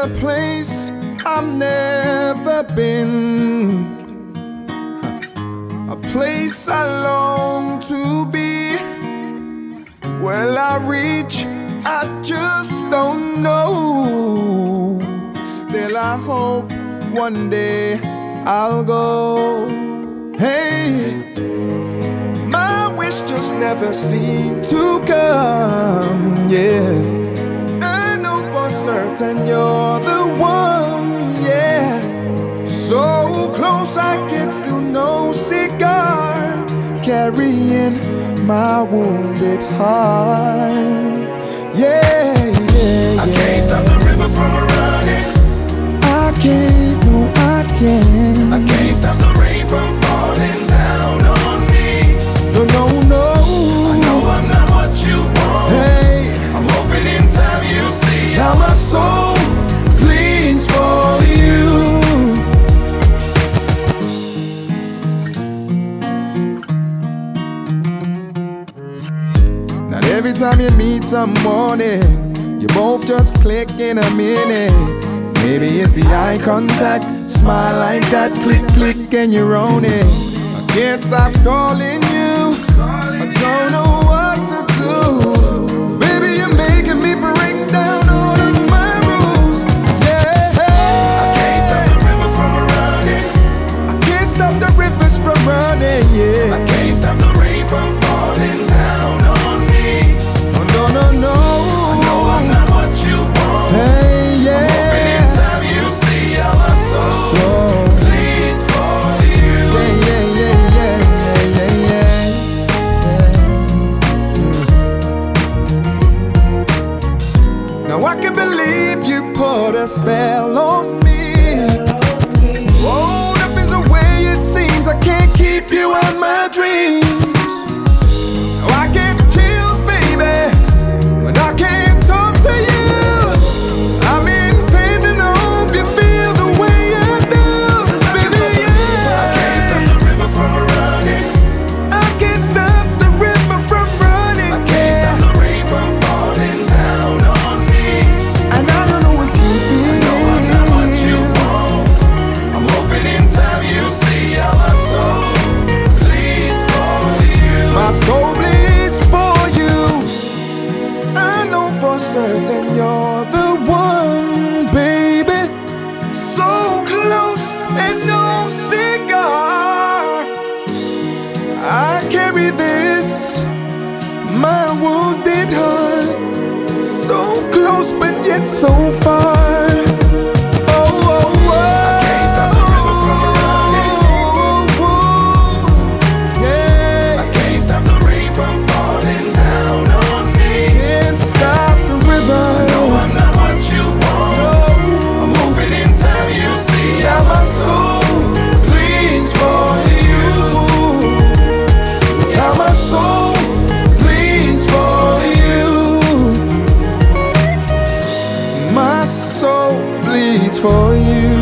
a place I've never been, a place I long to be. Will I reach? I just don't know. Still I hope one day I'll go. Hey, my wish just never seemed to come, yeah. I know for certain you're the one, yeah. So close I get to no cigar, carrying my wounded heart, yeah, yeah, I can't stop the river from running. I can't, no, I can't. I can't stop the rain from falling down on me. No, no, no. I know I'm not what you want. Hey, I'm hoping in time you see now my soul bleeds for you. Not every time you meet someone, you both just click in a minute. Maybe it's the eye contact, smile like that, click, click, and you're on it. I can't stop calling you, I don't know what to do. Baby, you're making me break down all of my rules, yeah. I can't stop the rivers from running. I can't stop the rivers from running, yeah. I can't stop the rain from falling down on me. Oh, no, no, no. I know I'm not what you want. Hey, yeah. I'm hoping in time you see how my soul bleeds for you. Yeah, yeah, yeah, yeah, yeah, yeah. Now I can believe you put a spell on me. Oh, nothing's the way it seems. I can't keep you out my dreams. Now I get chills, baby, when I can't talk to you. I'm in pain and hope you feel the way I do, baby, yeah. I can't stop the river from running. I can't stop the river from running. I can't stop the rain from falling down on me. And I don't know if you feel. I know I'm not what you want. I'm hoping in time you see how my soul bleeds for you. My soul bleeds for you. I know for certain you're the one, baby. So close and no cigar. I carry this, my wounded heart. So close but yet so far. Oh, oh, oh. I can't stop the rivers from running. Yeah. I can't stop the rain from falling down on me. Can't stop the river. No, I'm not what you want. I'm hoping in time you see how my soul bleeds for you. How my soul bleeds for you. My soul bleeds for you.